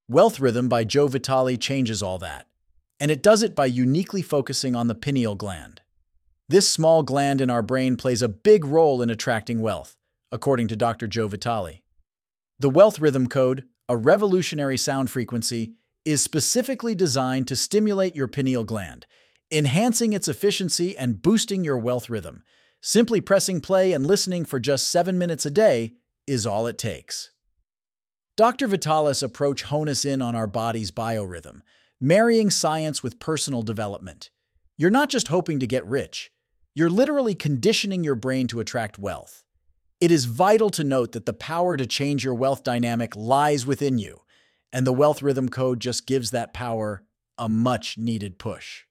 Wealth Rhythm by Joe Vitale changes all that. And it does it by uniquely focusing on the pineal gland. This small gland in our brain plays a big role in attracting wealth, according to Dr. Joe Vitale. The Wealth Rhythm Code, a revolutionary sound frequency, is specifically designed to stimulate your pineal gland, enhancing its efficiency and boosting your wealth rhythm. Simply pressing play and listening for just 7 minutes a day is all it takes. Dr. Vitale's approach hones in on our body's biorhythm, marrying science with personal development. You're not just hoping to get rich, you're literally conditioning your brain to attract wealth. It is vital to note that the power to change your wealth dynamic lies within you, and the Wealth Rhythm Code just gives that power a much-needed push.